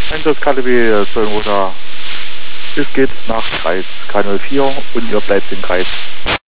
Einsatz KTB Sollenroda. Es geht nach Kreis K04 und ihr bleibt im Kreis.